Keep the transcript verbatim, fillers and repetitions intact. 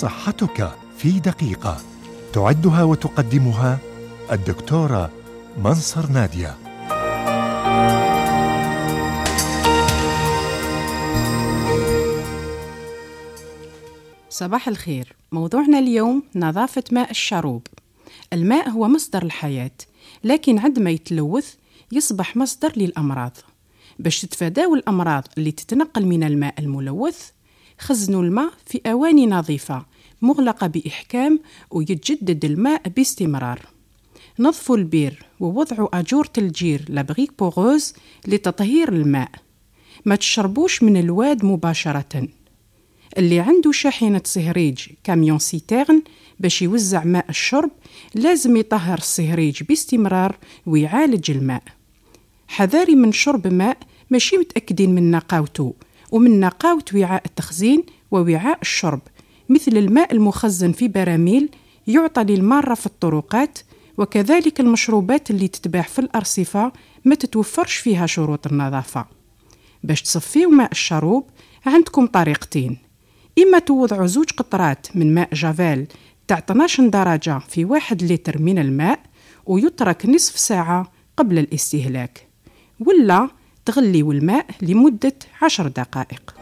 صحتك في دقيقة، تعدها وتقدمها الدكتورة منصر نادية. صباح الخير. موضوعنا اليوم نظافة ماء الشروب. الماء هو مصدر الحياة، لكن عندما يتلوث يصبح مصدر للأمراض. باش تتفاداو الأمراض اللي تتنقل من الماء الملوث، خزنوا الماء في أواني نظيفة مغلقة بإحكام ويتجدد الماء باستمرار. نظفوا البير ووضعوا أجورة الجير لابغيك بوغوز لتطهير الماء. ما تشربوش من الواد مباشرة. اللي عنده شاحنة صهريج كاميون سيتيرن باش يوزع ماء الشرب لازم يطهر الصهريج باستمرار ويعالج الماء. حذاري من شرب ماء ماشي متأكدين من نقاوته ومن نقاوة وعاء التخزين ووعاء الشرب، مثل الماء المخزن في براميل يعطى للمارة في الطرقات، وكذلك المشروبات اللي تتباع في الأرصفة ما تتوفرش فيها شروط النظافة. باش تصفيو ماء الشروب عندكم طريقتين: إما توضعوا زوج قطرات من ماء جافيل تاع اثنا عشر درجة في واحد لتر من الماء ويترك نصف ساعة قبل الاستهلاك، ولا تغليوا الماء لمدة عشر دقائق.